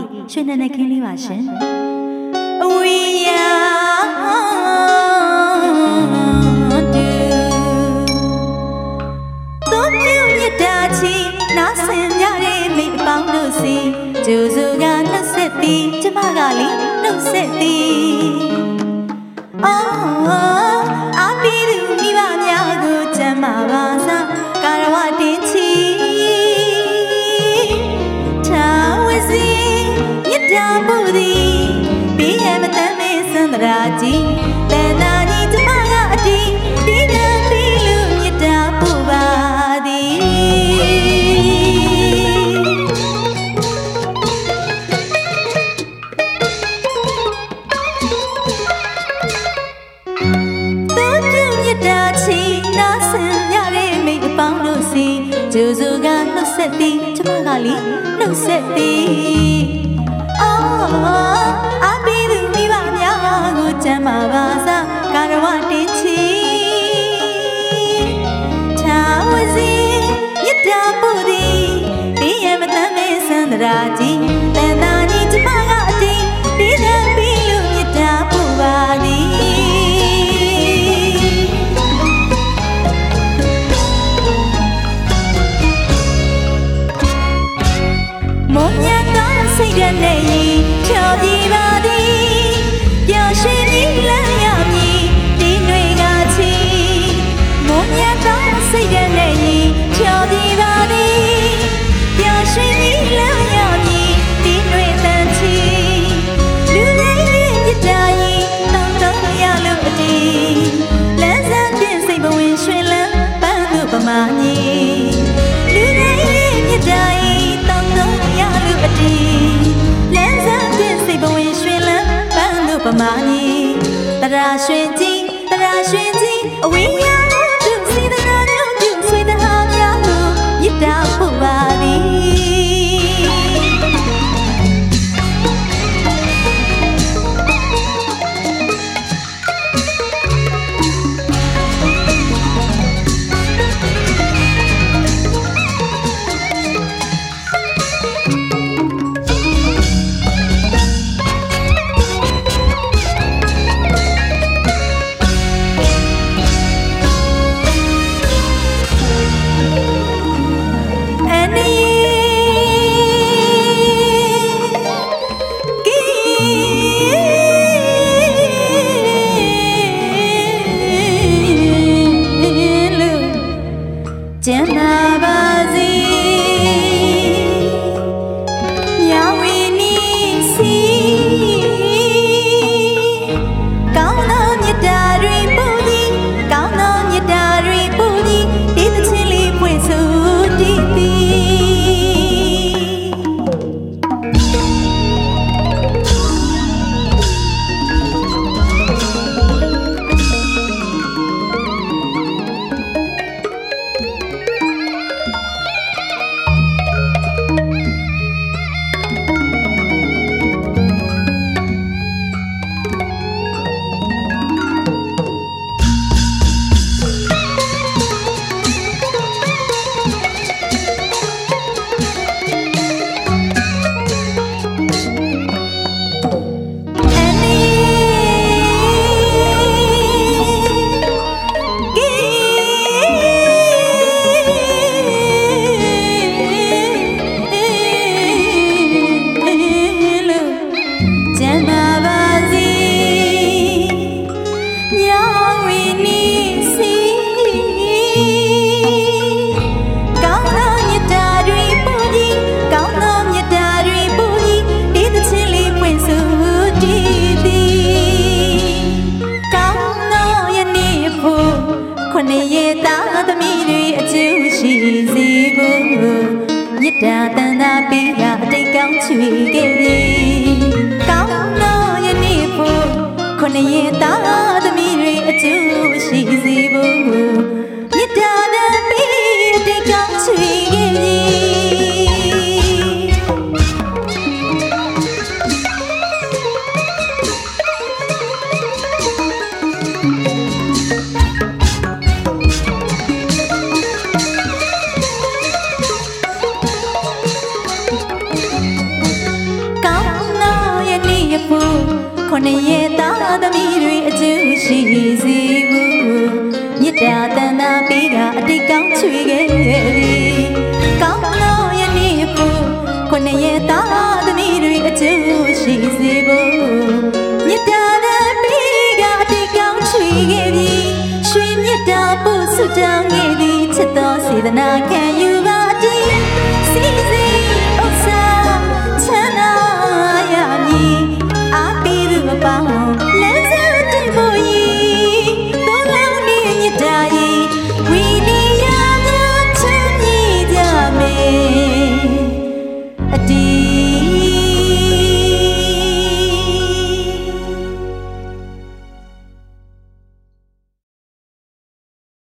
ရွှေနန်းနဲ့ခင်းလေးပါရှင်အဝေးရာနာဆင်မြတဲ့မိအပေါင်းတို့စီကျိုးစုကနှုတ်ဆက်သည်ကျမကလေနှုတ်ဆက်သည်အာပြည်သူမိဘများကိုကျမ်းမာပါစားကာရဝတင်ချီထာဝစီမြတ်တာမှုသည်ဘေးရမတမ်းမေစန္ဒရာကြီးတန်တာကြီးကျမကအတီးဒီနံပြီးလူမြတ်တာပူပါသည်ကျိုးစုကနှုတ်ဆက်သည်ကျမကလေနှုတ်ဆက်သည်အာပြည်သူမိဘများကိုကျမ်းမာပါစားကာရဝတင်ချီထာဝစီမြတ်တာပူသည်ဘေးရမတမ်းမေစန္ဒရာကြီးတန်တာကြီးကျမကအတီးဒီနံပြီးလူမြတ်တာပူပါသည်စိတ်ဓာတ်နဲ့ရင်ဖြောပြပါသည်ပျော်ရွှင်ပြီးလမ်းရမည်ဒီຫນွေကချီမွန်မြတ်သောစိတ်ဓာတ်နဲ့ရင်ဖြောပြပါသည်ပျော်ရွှင်ပြီးလမ်းရမည်ဒီຫນွေတန်ချီလူတိုင်းရဲ့ပြတာရင်တောင်းတရလို့အတီးလမ်းစားပြည့်စိတ်ဘဝင်ရွှင်လန်းပန်းသူပမာကြီးလူတိုင်းရဲ့ပြတာရင်တောင်းတရလို့အတီးပမာနီတရာရွှင်ကြီးအဝေးရောက်သူစီတနာမျိုးပြုဆွေတဟာများကိုမြစ်တာဖို့ပါသည်ကျမ်းမာပါစေမြဝီနီစီကောင်းသောမြတ်တာတွေပူသည်ကောင်းသောမြတ်တာတွေပူသည်ဒီသချင်းလေးပွင့်ဆိုတည်တာတန်တာပေးရအတိတ်ကောင်းချွေခဲ့ပြီကောင်းတော့ယနေ့ဖို့ခုနှစ်ရက်သားသမီးတွေအကျိုးရှိစေဖို့မြတ်တာတန်ပေးအတိတ်ကောင်းချွေခဲ့ပြီကောတာပို့ဆုတောင်းခဲ့သည်ချစ်တော်စေတနာခံယူ